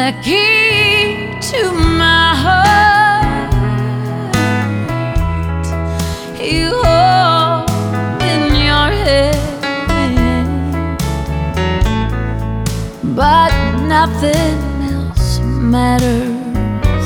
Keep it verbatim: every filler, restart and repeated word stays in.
the key to my heart. You hold in your hand, but nothing else matters.